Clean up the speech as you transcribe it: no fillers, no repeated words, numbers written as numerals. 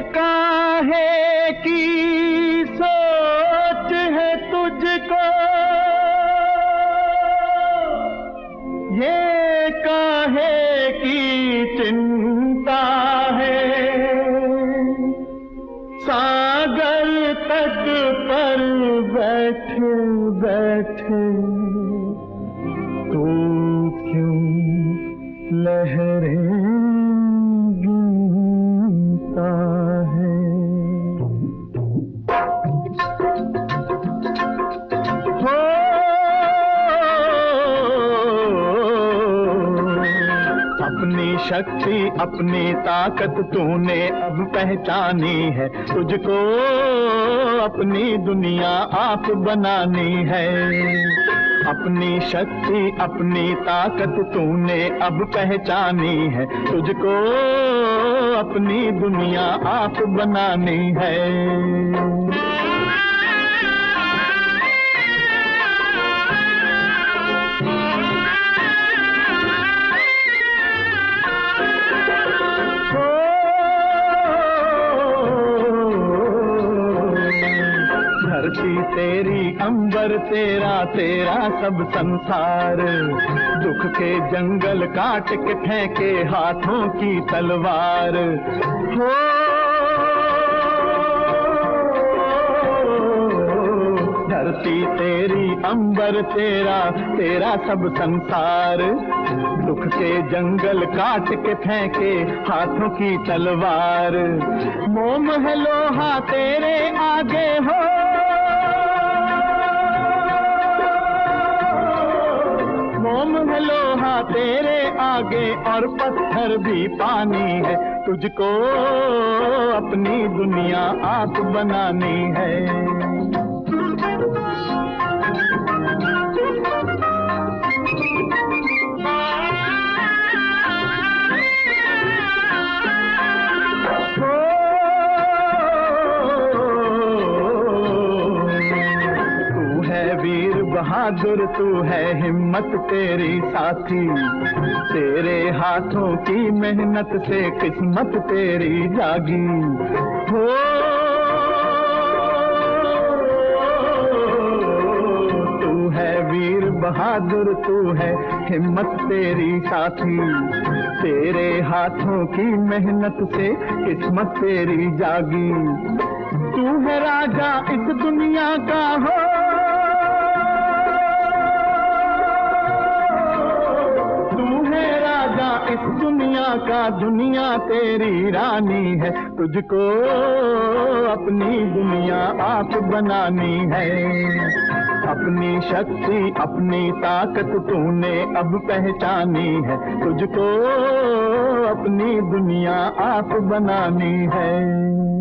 काहे की सोच है तुझको, ये काहे की चिंता है, सागर तट पर बैठे बैठे तू क्यों लहरें गिनता है। हो अपनी शक्ति अपनी ताकत तूने अब पहचानी है, तुझको अपनी दुनिया आप बनानी है। अपनी शक्ति अपनी ताकत तूने अब पहचानी है, तुझको अपनी दुनिया आप बनानी है। धरती तेरी अंबर तेरा तेरा सब संसार, दुख के जंगल काट के फेंके हाथों की तलवार। हो धरती तेरी अंबर तेरा तेरा सब संसार, दुख के जंगल काट के फेंके हाथों की तलवार। मोम है लोहा तेरे आगे हो, मोम है लोहा तेरे आगे और पत्थर भी पानी है, तुझको अपनी दुनिया आप बनानी है। बहादुर तू है हिम्मत तेरी साथी, तेरे हाथों की मेहनत से किस्मत तेरी जागी। हो तू है वीर बहादुर तू है हिम्मत तेरी साथी, तेरे हाथों की मेहनत से किस्मत तेरी जागी। तू है राजा इस दुनिया का हो, इस दुनिया का दुनिया तेरी रानी है, तुझको अपनी दुनिया आप बनानी है। अपनी शक्ति अपनी ताकत तूने अब पहचानी है, तुझको अपनी दुनिया आप बनानी है।